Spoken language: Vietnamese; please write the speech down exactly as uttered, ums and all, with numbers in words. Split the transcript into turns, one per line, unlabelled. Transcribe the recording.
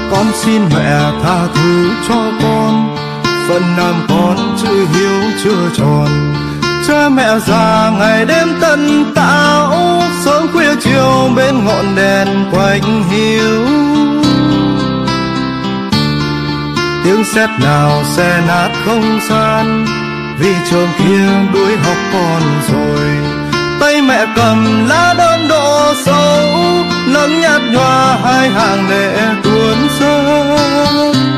Con xin mẹ tha thứ cho con, phận làm con chữ hiếu chưa tròn. Cha mẹ già ngày đêm tận tảo, sớm khuya chiều bên ngọn đèn quạnh hiu. Tiếng sét nào xé nát không gian, vì trường kia đuổi học con rồi. Tay mẹ cầm lá đơn độ sâu, nắng nhạt nhòa hai hàng lệ tuôn rơi.